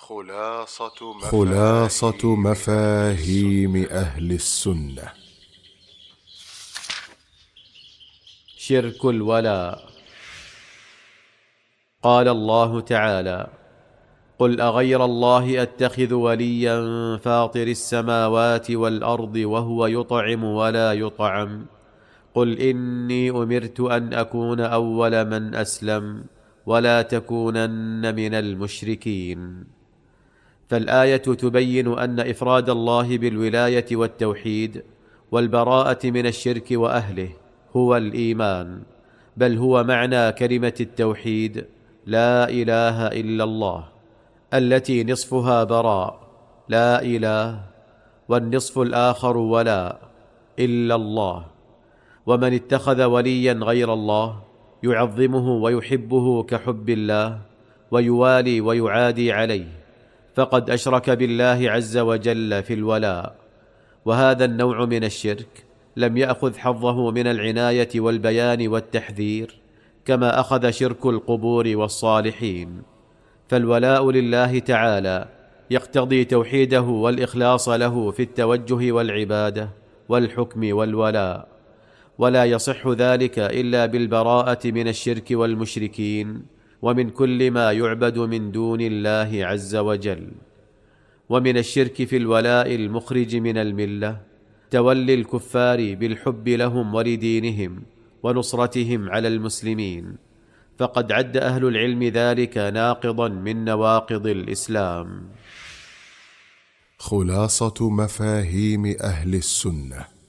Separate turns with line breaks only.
خلاصة مفاهيم أهل السنة.
شرك الولاء. قال الله تعالى: قل أغير الله أتخذ وليا فاطر السماوات والأرض وهو يطعم ولا يطعم قل إني أمرت أن أكون أول من أسلم ولا تكونن من المشركين. فالآية تبين أن إفراد الله بالولاية والتوحيد والبراءة من الشرك وأهله هو الإيمان، بل هو معنى كلمة التوحيد لا إله إلا الله، التي نصفها براء لا إله، والنصف الآخر ولاء إلا الله. ومن اتخذ وليا غير الله يعظمه ويحبه كحب الله ويوالي ويعادي عليه، فقد أشرك بالله عز وجل في الولاء. وهذا النوع من الشرك لم يأخذ حظه من العناية والبيان والتحذير كما أخذ شرك القبور والصالحين. فالولاء لله تعالى يقتضي توحيده والإخلاص له في التوجه والعبادة والحكم والولاء، ولا يصح ذلك إلا بالبراءة من الشرك والمشركين ومن كل ما يعبد من دون الله عز وجل. ومن الشرك في الولاء المخرج من الملة تولي الكفار بالحب لهم ولدينهم ونصرتهم على المسلمين، فقد عد أهل العلم ذلك ناقضا من نواقض الإسلام.
خلاصة مفاهيم أهل السنة.